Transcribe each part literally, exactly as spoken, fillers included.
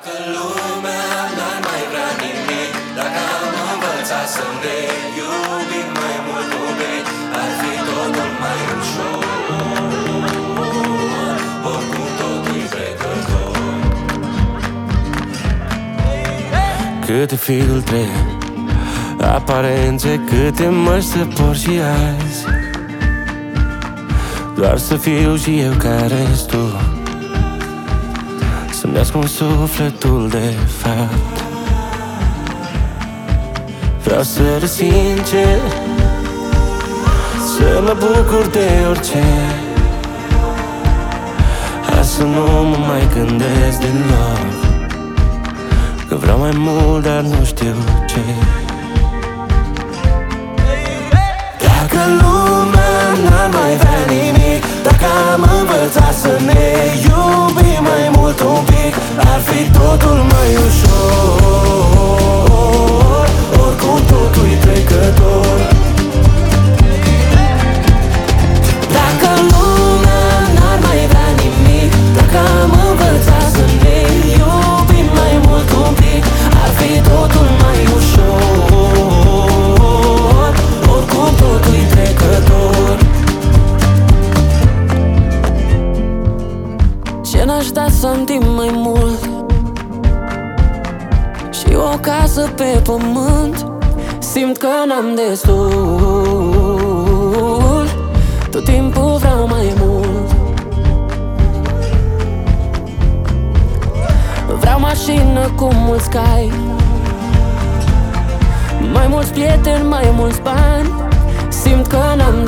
Dacă lumea n-ar mai vrea nimic, dacă am învățat să ne iubim mai mult un pic, ar fi totul mai ușor. Oricum totul-i trecător. Câte filtre, aparențe, câte măști să por și azi, doar să fiu și eu care-s tu, să-mi ascund sufletul de fapt. Vreau să răs sincer, să mă bucur de orice, hai să nu mă mai gândesc deloc, că vreau mai mult, dar nu știu ce. Dacă lumea n-ar mai vrea nimic, dacă am învățat să ne iubim mai mult un pic, ar fi totul mai ușor. Oricum totul-i trecător. Dacă lumea n-ar mai vrea nimic, dacă am învățat să ne iubim mai mult un pic, ar fi totul mai ușor. Oricum totul-i trecător. Ce n-aș da să-mi timp mai mult și o casă pe pământ. Simt că n-am destul, tot timpul vreau mai mult. Vreau mașină cu mulți cai, mai mulți prieteni, mai mulți bani. Simt că n-am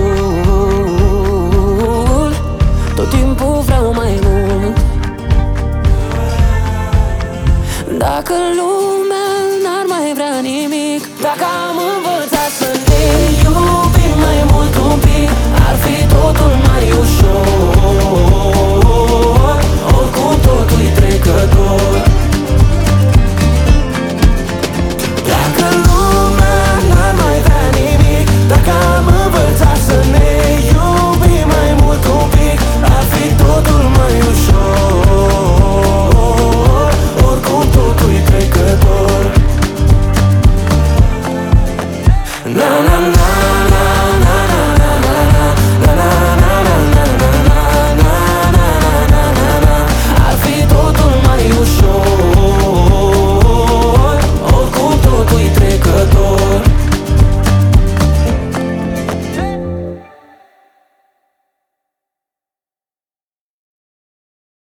destul, tot timpul vreau mai mult. Dacă lumea n-ar mai vrea nimic, dacă am învățat să ne iubim mai mult un pic, ar fi totul mai ușor.